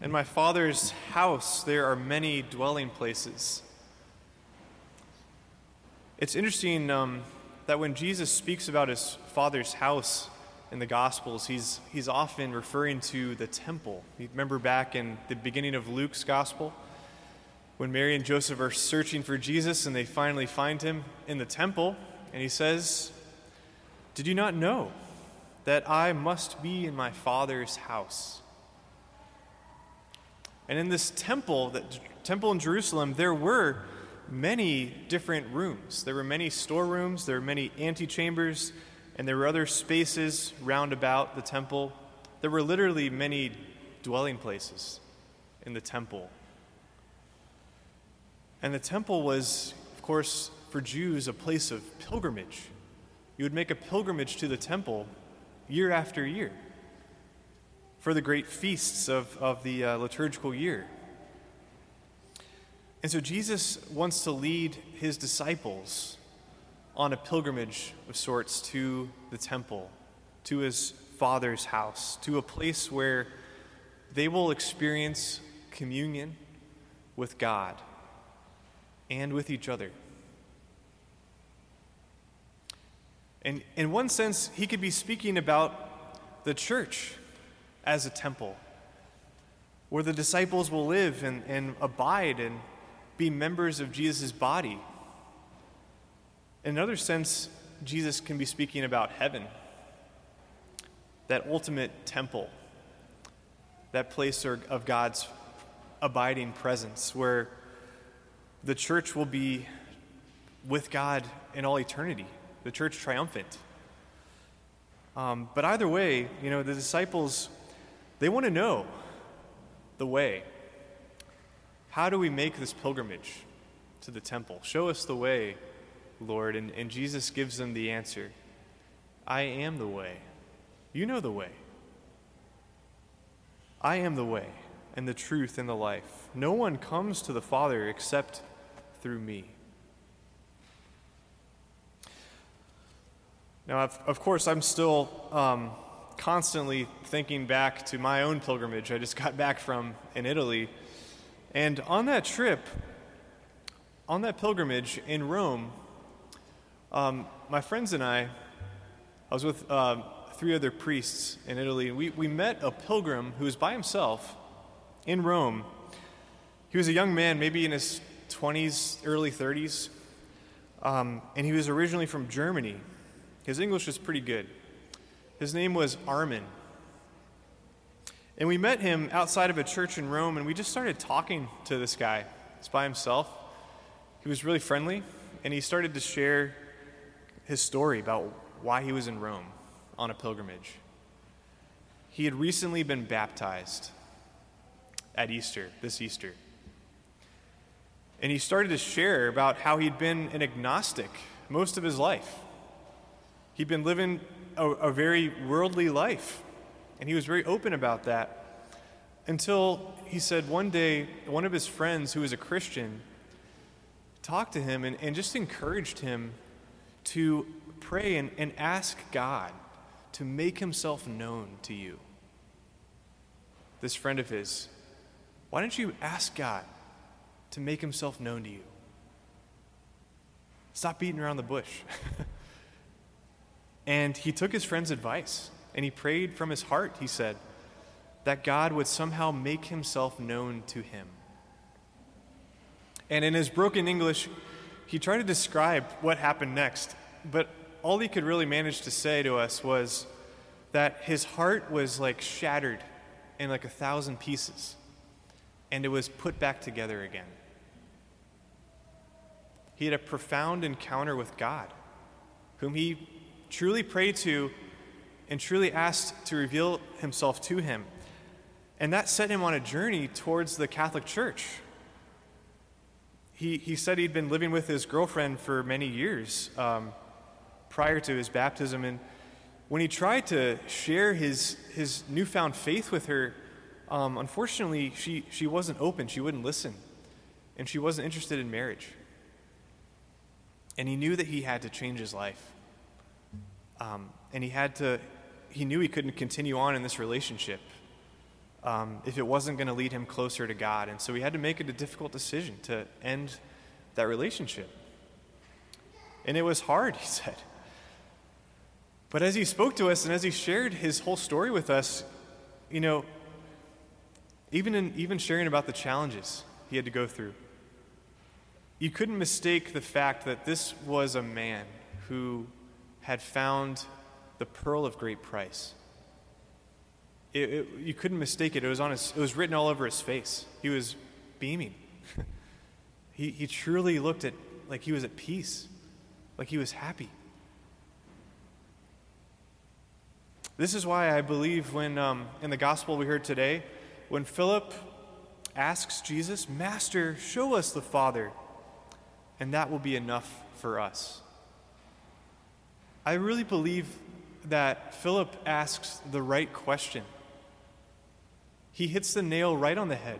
In my Father's house there are many dwelling places. It's interesting that when Jesus speaks about his Father's house in the Gospels, he's often referring to the temple. You remember back in the beginning of Luke's Gospel, when Mary and Joseph are searching for Jesus and they finally find him in the temple, and he says, "Did you not know that I must be in my Father's house?" And in this temple, in Jerusalem, there were many different rooms. There were many storerooms, there were many antechambers, and there were other spaces round about the temple. There were literally many dwelling places in the temple. And the temple was, of course, for Jews, a place of pilgrimage. You would make a pilgrimage to the temple year after year for the great feasts of the liturgical year. And so Jesus wants to lead his disciples on a pilgrimage of sorts to the temple, to his Father's house, to a place where they will experience communion with God and with each other. And in one sense, he could be speaking about the church as a temple, where the disciples will live and abide and be members of Jesus' body. In another sense, Jesus can be speaking about heaven, that ultimate temple, that place of God's abiding presence, where the church will be with God in all eternity, the church triumphant. But either way, the disciples, they want to know the way. How do we make this pilgrimage to the temple? Show us the way, Lord. And Jesus gives them the answer. I am the way. You know the way. I am the way and the truth and the life. No one comes to the Father except through me. Now, of course, I'm still constantly thinking back to my own pilgrimage I just got back from in Italy. And on that trip, on that pilgrimage in Rome, my friends and I was with 3 other priests in Italy, and we met a pilgrim who was by himself in Rome. He was a young man, maybe in his 20s, early 30s, and he was originally from Germany. His English was pretty good. His name was Armin. And we met him outside of a church in Rome, and we just started talking to this guy. He's by himself. He was really friendly, and he started to share his story about why he was in Rome on a pilgrimage. He had recently been baptized at Easter, this Easter. And he started to share about how he'd been an agnostic most of his life. He'd been living a very worldly life, and he was very open about that until he said one day one of his friends who was a Christian talked to him and just encouraged him to pray and ask God to make himself known to you. This friend of his, why don't you ask God to make himself known to you? Stop beating around the bush. And he took his friend's advice, and he prayed from his heart, he said, that God would somehow make himself known to him. And in his broken English, he tried to describe what happened next, but all he could really manage to say to us was that his heart was like shattered in like 1,000 pieces, and it was put back together again. He had a profound encounter with God, whom he truly prayed to and truly asked to reveal himself to him. And that set him on a journey towards the Catholic Church. He said he'd been living with his girlfriend for many years prior to his baptism, and when he tried to share his newfound faith with her, unfortunately, she wasn't open, she wouldn't listen, and she wasn't interested in marriage. And he knew that he had to change his life. And he knew he couldn't continue on in this relationship if it wasn't going to lead him closer to God. And so he had to make a difficult decision to end that relationship. And it was hard, he said. But as he spoke to us and as he shared his whole story with us, even sharing about the challenges he had to go through, you couldn't mistake the fact that this was a man who had found the pearl of great price. You couldn't mistake it. It was written all over his face. He was beaming. He truly looked like he was at peace, like he was happy. This is why I believe when, in the gospel we heard today, when Philip asks Jesus, "Master, show us the Father, and that will be enough for us." I really believe that Philip asks the right question. He hits the nail right on the head.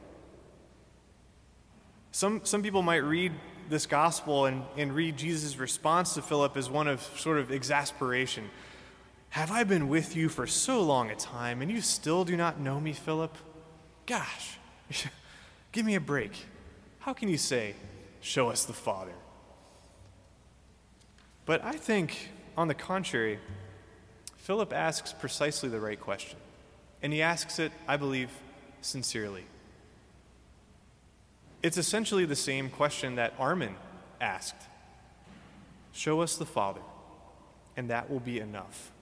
Some people might read this gospel and read Jesus' response to Philip as one of sort of exasperation. "Have I been with you for so long a time, and you still do not know me, Philip? Gosh, give me a break. How can you say, 'Show us the Father'?" But I think, on the contrary, Philip asks precisely the right question. And he asks it, I believe, sincerely. It's essentially the same question that Armin asked. "Show us the Father, and that will be enough."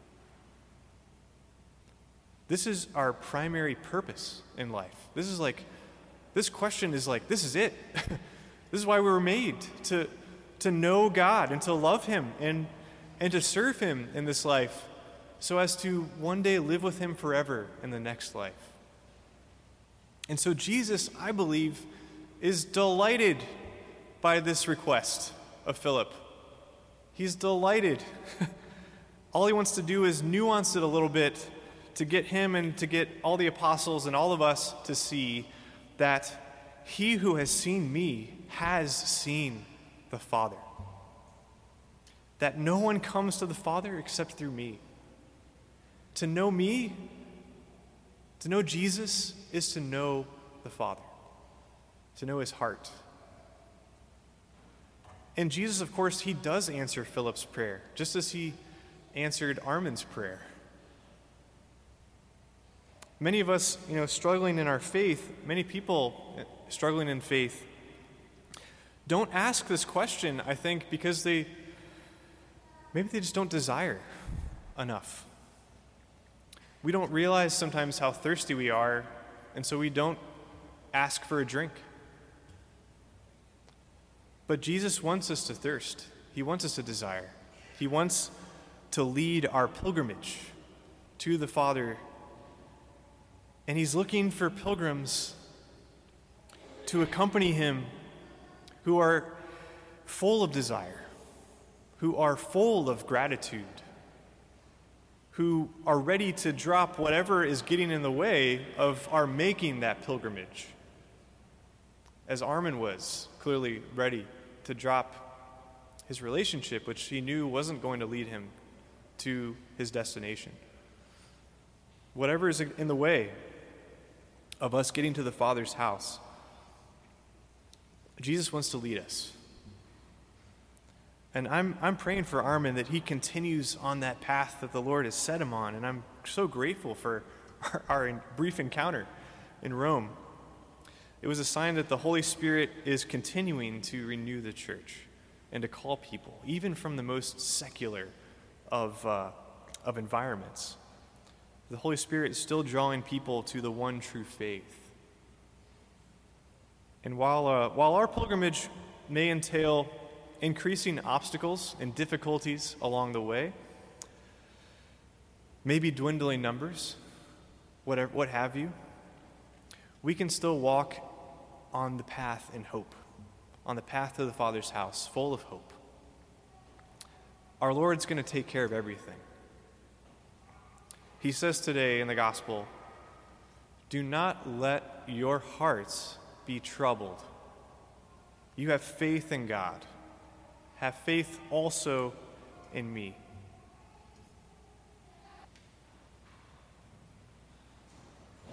This is our primary purpose in life. This question is this is it. This is why we were made, to know God and to love him and to serve him in this life, so as to one day live with him forever in the next life. And so Jesus, I believe, is delighted by this request of Philip. He's delighted. All he wants to do is nuance it a little bit to get him and to get all the apostles and all of us to see that he who has seen me has seen the Father. That no one comes to the Father except through me. To know me, to know Jesus, is to know the Father, to know his heart. And Jesus, of course, he does answer Philip's prayer, just as he answered Armin's prayer. Many of us, struggling in our faith, many people struggling in faith, don't ask this question, I think, because maybe they just don't desire enough. We don't realize sometimes how thirsty we are, and so we don't ask for a drink. But Jesus wants us to thirst. He wants us to desire. He wants to lead our pilgrimage to the Father. And he's looking for pilgrims to accompany him who are full of desire, who are full of gratitude, who are ready to drop whatever is getting in the way of our making that pilgrimage. As Armin was clearly ready to drop his relationship, which he knew wasn't going to lead him to his destination. Whatever is in the way of us getting to the Father's house, Jesus wants to lead us. And I'm praying for Armin that he continues on that path that the Lord has set him on. And I'm so grateful for our brief encounter in Rome. It was a sign that the Holy Spirit is continuing to renew the church and to call people, even from the most secular of environments. The Holy Spirit is still drawing people to the one true faith. And while our pilgrimage may entail increasing obstacles and difficulties along the way, maybe dwindling numbers, what have you, we can still walk on the path in hope, on the path to the Father's house, full of hope. Our Lord's going to take care of everything. He says today in the gospel, "Do not let your hearts be troubled. You have faith in God. Have faith also in me."